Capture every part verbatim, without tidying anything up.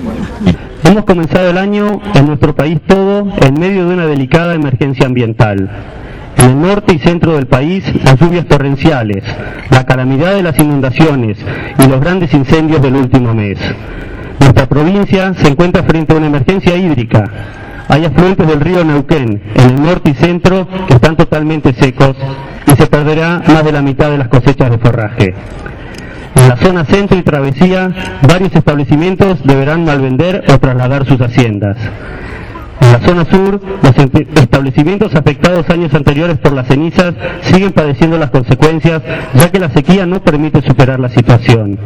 Hemos comenzado el año en nuestro país todo en medio de una delicada emergencia ambiental. En el norte y centro del país, las lluvias torrenciales, la calamidad de las inundaciones y los grandes incendios del último mes. Nuestra provincia se encuentra frente a una emergencia hídrica. Hay afluentes del río Neuquén, en el norte y centro, que están totalmente secos y se perderá más de la mitad de las cosechas de forraje. En la zona centro y travesía, varios establecimientos deberán malvender o trasladar sus haciendas. En la zona sur, los establecimientos afectados años anteriores por las cenizas siguen padeciendo las consecuencias, ya que la sequía no permite superar la situación.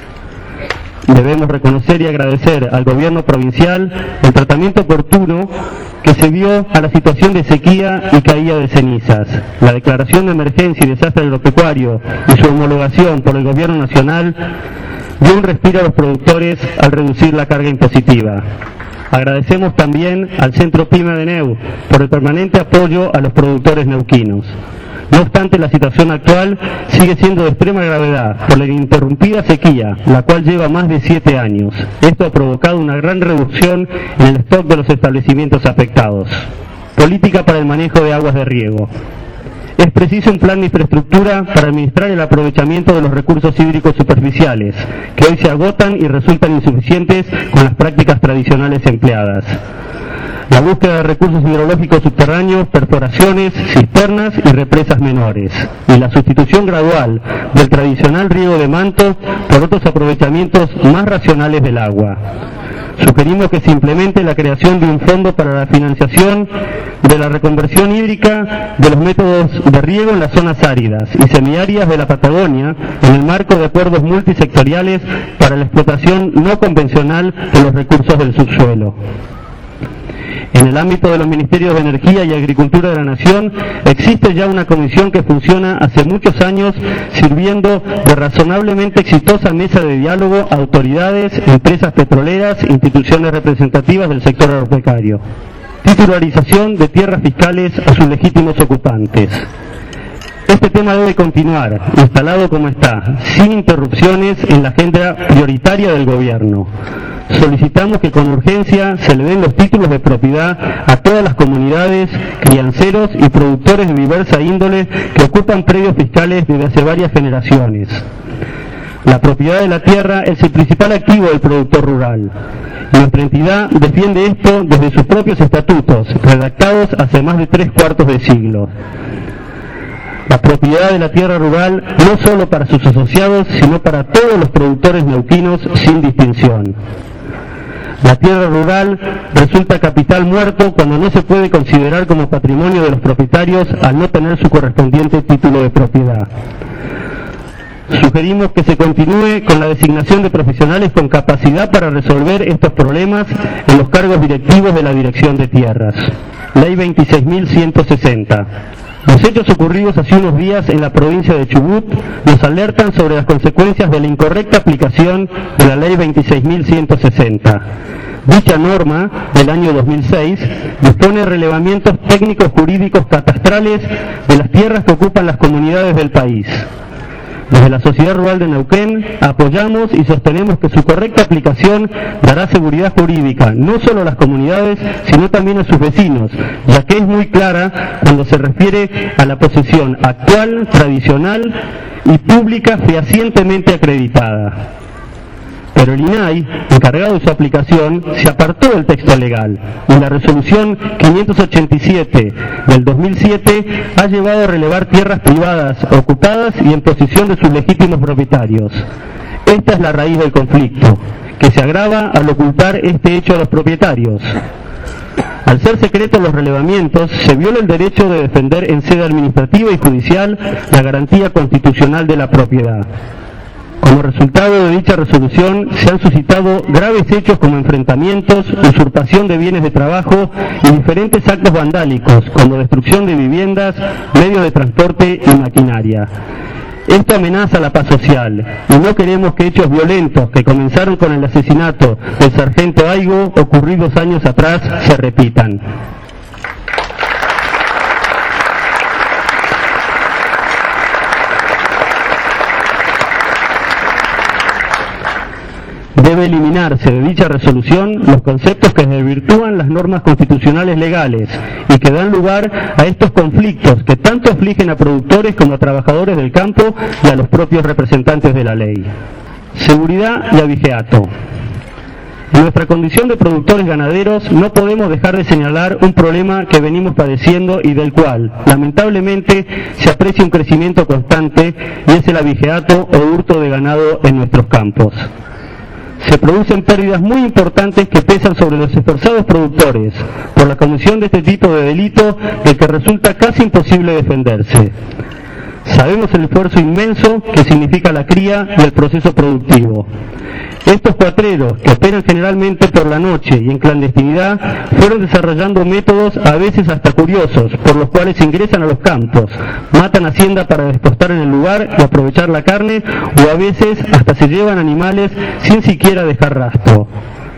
Debemos reconocer y agradecer al gobierno provincial el tratamiento oportuno que se dio a la situación de sequía y caída de cenizas. La declaración de emergencia y desastre agropecuario y su homologación por el gobierno nacional dio un respiro a los productores al reducir la carga impositiva. Agradecemos también al Centro PYME de Neu por el permanente apoyo a los productores neuquinos. No obstante, la situación actual sigue siendo de extrema gravedad por la ininterrumpida sequía, la cual lleva más de siete años. Esto ha provocado una gran reducción en el stock de los establecimientos afectados. Política para el manejo de aguas de riego. Es preciso un plan de infraestructura para administrar el aprovechamiento de los recursos hídricos superficiales, que hoy se agotan y resultan insuficientes con las prácticas tradicionales empleadas. La búsqueda de recursos hidrológicos subterráneos, perforaciones, cisternas y represas menores, y la sustitución gradual del tradicional riego de manto por otros aprovechamientos más racionales del agua. Sugerimos que se implemente la creación de un fondo para la financiación de la reconversión hídrica de los métodos de riego en las zonas áridas y semiáridas de la Patagonia, en el marco de acuerdos multisectoriales para la explotación no convencional de los recursos del subsuelo. En el ámbito de los Ministerios de Energía y Agricultura de la Nación, existe ya una comisión que funciona hace muchos años, sirviendo de razonablemente exitosa mesa de diálogo a autoridades, empresas petroleras, instituciones representativas del sector agropecuario. Titularización de tierras fiscales a sus legítimos ocupantes. Este tema debe continuar, instalado como está, sin interrupciones en la agenda prioritaria del gobierno. Solicitamos que con urgencia se le den los títulos de propiedad a todas las comunidades, crianceros y productores de diversa índole que ocupan predios fiscales desde hace varias generaciones. La propiedad de la tierra es el principal activo del productor rural. Nuestra entidad defiende esto desde sus propios estatutos, redactados hace más de tres cuartos de siglo. La propiedad de la tierra rural no solo para sus asociados, sino para todos los productores neuquinos sin distinción. La tierra rural resulta capital muerto cuando no se puede considerar como patrimonio de los propietarios al no tener su correspondiente título de propiedad. Sugerimos que se continúe con la designación de profesionales con capacidad para resolver estos problemas en los cargos directivos de la Dirección de Tierras. Ley veintiséis mil ciento sesenta. Los hechos ocurridos hace unos días en la provincia de Chubut nos alertan sobre las consecuencias de la incorrecta aplicación de la Ley veintiséis mil ciento sesenta. Dicha norma, del año dos mil seis, dispone relevamientos técnicos jurídicos catastrales de las tierras que ocupan las comunidades del país. Desde la Sociedad Rural de Neuquén apoyamos y sostenemos que su correcta aplicación dará seguridad jurídica no solo a las comunidades, sino también a sus vecinos, ya que es muy clara cuando se refiere a la posesión actual, tradicional y pública fehacientemente acreditada. Pero el I N A I, encargado de su aplicación, se apartó del texto legal y la resolución quinientos ochenta y siete del dos mil siete ha llevado a relevar tierras privadas ocupadas y en posesión de sus legítimos propietarios. Esta es la raíz del conflicto, que se agrava al ocultar este hecho a los propietarios. Al ser secretos los relevamientos, se viola el derecho de defender en sede administrativa y judicial la garantía constitucional de la propiedad. Como resultado de dicha resolución, se han suscitado graves hechos como enfrentamientos, usurpación de bienes de trabajo y diferentes actos vandálicos, como destrucción de viviendas, medios de transporte y maquinaria. Esto amenaza la paz social, y no queremos que hechos violentos que comenzaron con el asesinato del sargento Aigo, ocurridos años atrás, se repitan. Debe eliminarse de dicha resolución los conceptos que desvirtúan las normas constitucionales legales y que dan lugar a estos conflictos que tanto afligen a productores como a trabajadores del campo y a los propios representantes de la ley. Seguridad y abigeato. En nuestra condición de productores ganaderos no podemos dejar de señalar un problema que venimos padeciendo y del cual, lamentablemente, se aprecia un crecimiento constante, y es el abigeato o hurto de ganado en nuestros campos. Se producen pérdidas muy importantes que pesan sobre los esforzados productores por la comisión de este tipo de delito del que resulta casi imposible defenderse. Sabemos el esfuerzo inmenso que significa la cría y el proceso productivo. Estos cuatreros, que operan generalmente por la noche y en clandestinidad, fueron desarrollando métodos a veces hasta curiosos, por los cuales ingresan a los campos, matan hacienda para despostar en el lugar y aprovechar la carne, o a veces hasta se llevan animales sin siquiera dejar rastro.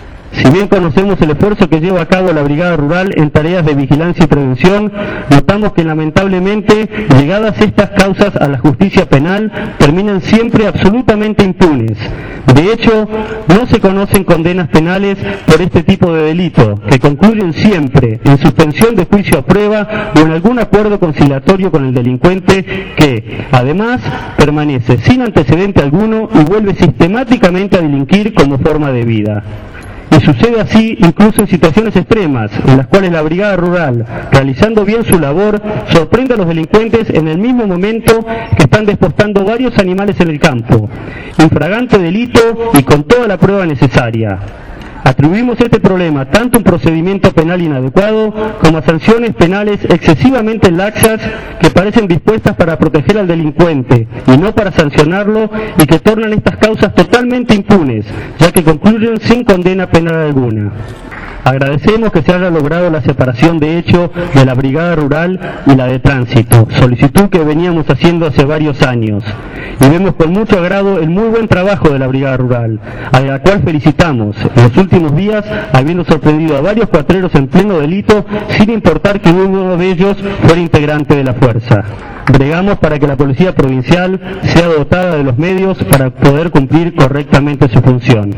Si bien conocemos el esfuerzo que lleva a cabo la Brigada Rural en tareas de vigilancia y prevención, notamos que lamentablemente, llegadas estas causas a la justicia penal, terminan siempre absolutamente impunes. De hecho, no se conocen condenas penales por este tipo de delito, que concluyen siempre en suspensión de juicio a prueba o en algún acuerdo conciliatorio con el delincuente que, además, permanece sin antecedente alguno y vuelve sistemáticamente a delinquir como forma de vida. Y sucede así incluso en situaciones extremas, en las cuales la Brigada Rural, realizando bien su labor, sorprende a los delincuentes en el mismo momento que están despostando varios animales en el campo, infragante delito y con toda la prueba necesaria. Atribuimos este problema tanto a un procedimiento penal inadecuado como a sanciones penales excesivamente laxas que parecen dispuestas para proteger al delincuente y no para sancionarlo, y que tornan estas causas totalmente impunes, ya que concluyen sin condena penal alguna. Agradecemos que se haya logrado la separación de hecho de la Brigada Rural y la de Tránsito, solicitud que veníamos haciendo hace varios años, y vemos con mucho agrado el muy buen trabajo de la Brigada Rural, a la cual felicitamos en los últimos días, habiendo sorprendido a varios cuatreros en pleno delito, sin importar que uno de ellos fuera integrante de la fuerza. Bregamos para que la Policía Provincial sea dotada de los medios para poder cumplir correctamente su función.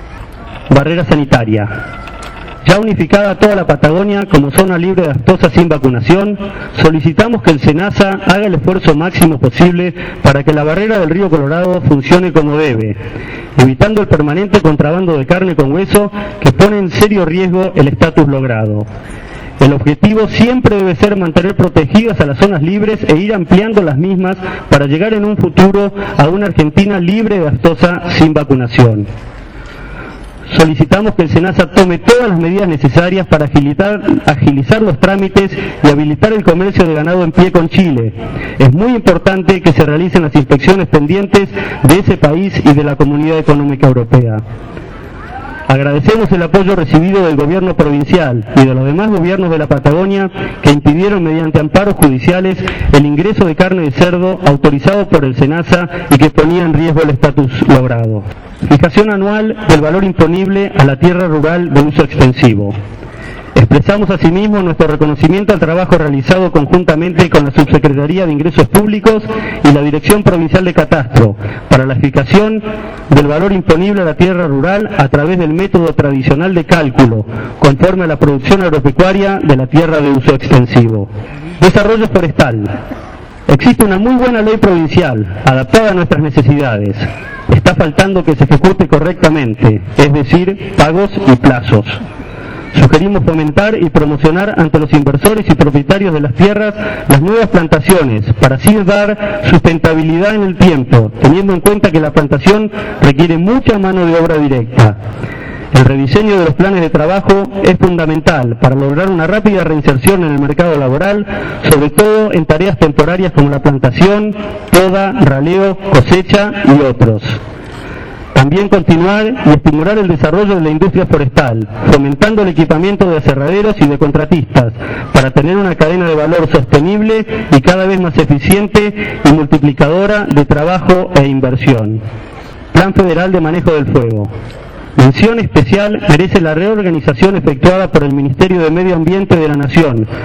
Barrera sanitaria. Ya unificada toda la Patagonia como zona libre de aftosa sin vacunación, solicitamos que el SENASA haga el esfuerzo máximo posible para que la barrera del río Colorado funcione como debe, evitando el permanente contrabando de carne con hueso que pone en serio riesgo el estatus logrado. El objetivo siempre debe ser mantener protegidas a las zonas libres e ir ampliando las mismas para llegar en un futuro a una Argentina libre de aftosa sin vacunación. Solicitamos que el SENASA tome todas las medidas necesarias para agilitar, agilizar los trámites y habilitar el comercio de ganado en pie con Chile. Es muy importante que se realicen las inspecciones pendientes de ese país y de la Comunidad Económica Europea. Agradecemos el apoyo recibido del gobierno provincial y de los demás gobiernos de la Patagonia que impidieron mediante amparos judiciales el ingreso de carne de cerdo autorizado por el SENASA y que ponía en riesgo el estatus logrado. Fijación anual del valor imponible a la tierra rural de uso extensivo. Expresamos asimismo nuestro reconocimiento al trabajo realizado conjuntamente con la Subsecretaría de Ingresos Públicos y la Dirección Provincial de Catastro para la fijación del valor imponible a la tierra rural a través del método tradicional de cálculo, conforme a la producción agropecuaria de la tierra de uso extensivo. Desarrollo forestal. Existe una muy buena ley provincial, adaptada a nuestras necesidades. Está faltando que se ejecute correctamente, es decir, pagos y plazos. Sugerimos fomentar y promocionar ante los inversores y propietarios de las tierras las nuevas plantaciones, para así dar sustentabilidad en el tiempo, teniendo en cuenta que la plantación requiere mucha mano de obra directa. El rediseño de los planes de trabajo es fundamental para lograr una rápida reinserción en el mercado laboral, sobre todo en tareas temporarias como la plantación, poda, raleo, cosecha y otros. También continuar y estimular el desarrollo de la industria forestal, fomentando el equipamiento de aserraderos y de contratistas, para tener una cadena de valor sostenible y cada vez más eficiente y multiplicadora de trabajo e inversión. Plan Federal de Manejo del Fuego. Mención especial merece la reorganización efectuada por el Ministerio de Medio Ambiente de la Nación,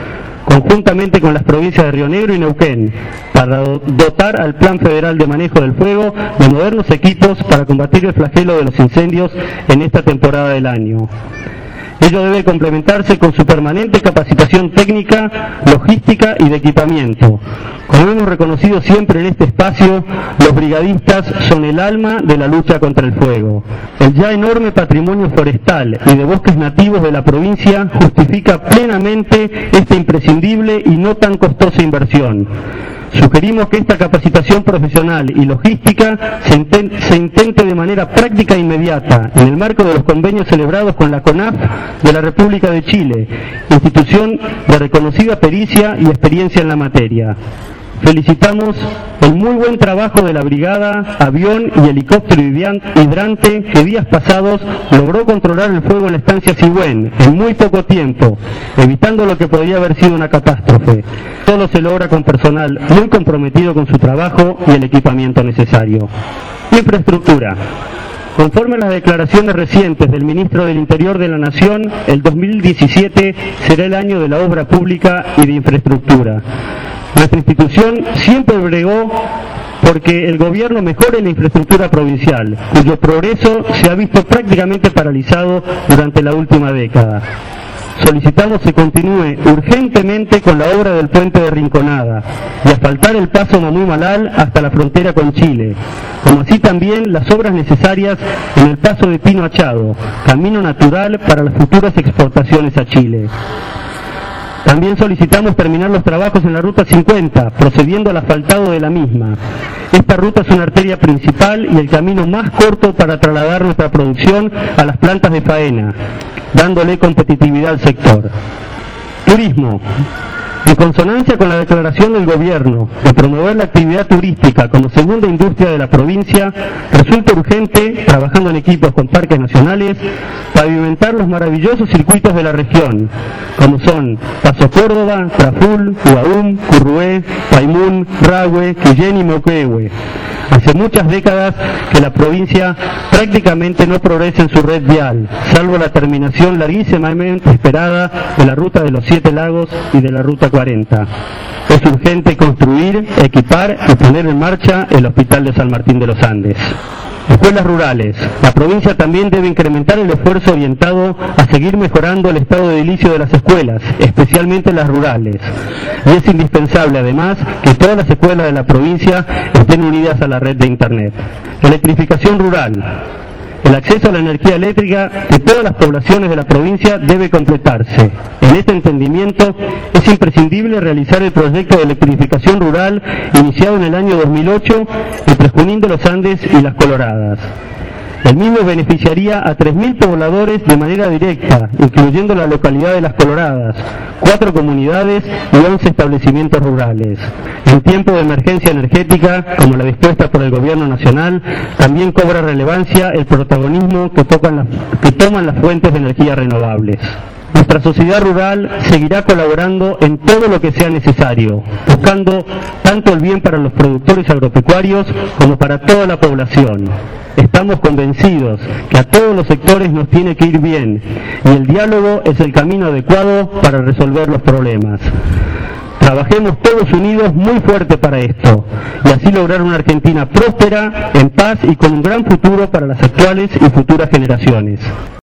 conjuntamente con las provincias de Río Negro y Neuquén, para dotar al Plan Federal de Manejo del Fuego de modernos equipos para combatir el flagelo de los incendios en esta temporada del año. Ello debe complementarse con su permanente capacitación técnica, logística y de equipamiento. Como hemos reconocido siempre en este espacio, los brigadistas son el alma de la lucha contra el fuego. El ya enorme patrimonio forestal y de bosques nativos de la provincia justifica plenamente esta imprescindible y no tan costosa inversión. Sugerimos que esta capacitación profesional y logística se intente, se intente de manera práctica e inmediata en el marco de los convenios celebrados con la CONAF de la República de Chile, institución de reconocida pericia y experiencia en la materia. Felicitamos el muy buen trabajo de la brigada, avión y helicóptero hidrante que días pasados logró controlar el fuego en la estancia Sigüén en muy poco tiempo, evitando lo que podría haber sido una catástrofe. Todo se logra con personal muy comprometido con su trabajo y el equipamiento necesario. Infraestructura. Conforme a las declaraciones recientes del Ministro del Interior de la Nación, el dos mil diecisiete será el año de la obra pública y de infraestructura. Nuestra institución siempre bregó porque el gobierno mejore la infraestructura provincial, cuyo progreso se ha visto prácticamente paralizado durante la última década. Solicitamos que continúe urgentemente con la obra del puente de Rinconada y asfaltar el paso Mamui-Malal hasta la frontera con Chile, como así también las obras necesarias en el paso de Pino Achado, camino natural para las futuras exportaciones a Chile. También solicitamos terminar los trabajos en la Ruta cincuenta, procediendo al asfaltado de la misma. Esta ruta es una arteria principal y el camino más corto para trasladar nuestra producción a las plantas de faena, dándole competitividad al sector. Turismo. En consonancia con la declaración del gobierno de promover la actividad turística como segunda industria de la provincia, resulta urgente, trabajando en equipos con parques nacionales, pavimentar los maravillosos circuitos de la región, como son Paso Córdoba, Traful, Huaum, Currué, Paimún, Rahue, Quillén y Moquehue. Hace muchas décadas que la provincia prácticamente no progresa en su red vial, salvo la terminación larguísimamente esperada de la ruta de los Siete Lagos y de la ruta cuarenta. Es urgente construir, equipar y poner en marcha el Hospital de San Martín de los Andes. Escuelas rurales. La provincia también debe incrementar el esfuerzo orientado a seguir mejorando el estado de edilicio de las escuelas, especialmente las rurales. Y es indispensable, además, que todas las escuelas de la provincia estén unidas a la red de Internet. Electrificación rural. El acceso a la energía eléctrica de todas las poblaciones de la provincia debe completarse. En este entendimiento es imprescindible realizar el proyecto de electrificación rural iniciado en el año dos mil ocho entre Junín de los Andes y Las Coloradas. El mismo beneficiaría a tres mil pobladores de manera directa, incluyendo la localidad de Las Coloradas, cuatro comunidades y once establecimientos rurales. En tiempo de emergencia energética, como la dispuesta por el Gobierno Nacional, también cobra relevancia el protagonismo que, tocan las, que toman las fuentes de energía renovables. Nuestra sociedad rural seguirá colaborando en todo lo que sea necesario, buscando tanto el bien para los productores agropecuarios como para toda la población. Estamos convencidos que a todos los sectores nos tiene que ir bien y el diálogo es el camino adecuado para resolver los problemas. Trabajemos todos unidos muy fuerte para esto y así lograr una Argentina próspera, en paz y con un gran futuro para las actuales y futuras generaciones.